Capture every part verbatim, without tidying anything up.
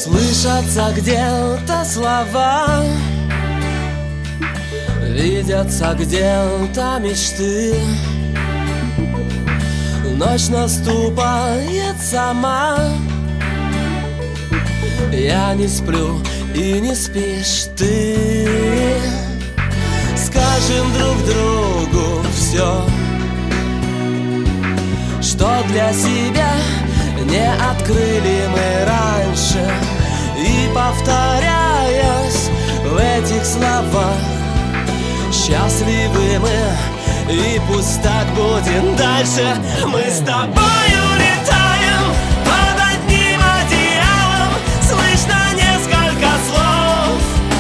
Слышатся где-то слова, видятся где-то мечты. Ночь наступает сама, я не сплю и не спишь ты. Скажем друг другу все, что для себя не открыли мы раньше. И повторяясь в этих словах, счастливы мы, и пусть так будет дальше. Мы с тобою летаем под одним одеялом, слышно несколько слов.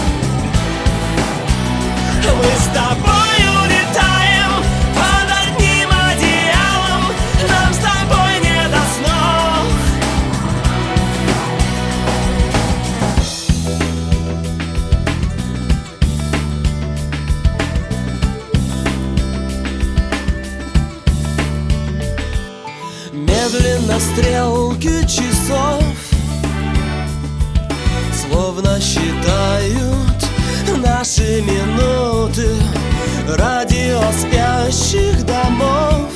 Мы с тобою летаем под одним одеялом, нам с тобой не до снов. Медленно стрелки часов словно считают наши минуты. Радио спящих домов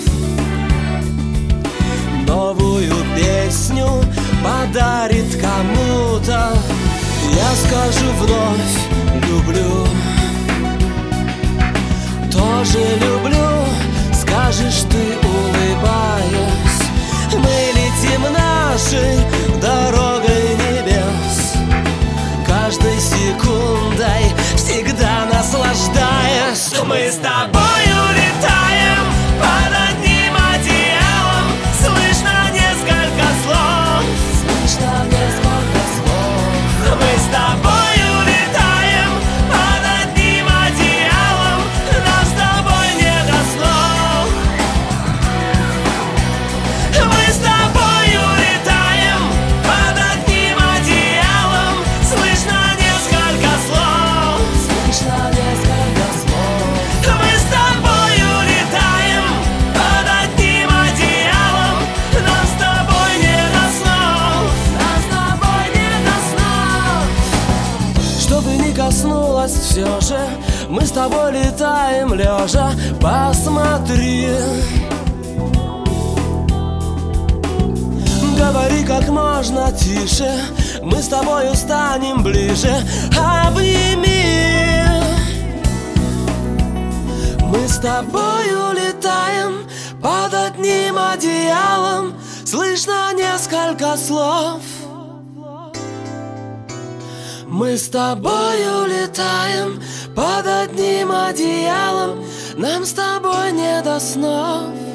новую песню подарит кому-то. Я скажу вновь люблю, тоже люблю, скажешь ты, улыбаясь. Мы летим нашей дорогой небес, каждой секундой всегда наслаждаясь. Мы с тобою летаем под одним одеялом, слышно несколько слов. Слышно несколько слов. Мы с тобою летаем под одним одеялом, нам с тобой не до снов. Мы с тобою летаем под одним одеялом, слышно несколько слов. Слышно несколько слов. Мы с тобою летаем под одним одеялом, нам с тобой не до снов. Нам с тобой не до снов. Чтобы не коснулось все же, мы с тобой летаем лежа. Посмотри, говори как можно тише, мы с тобою станем ближе. Обними. Мы с тобою летаем под одним одеялом, слышно несколько слов. Мы с тобою летаем под одним одеялом, нам с тобой не до снов.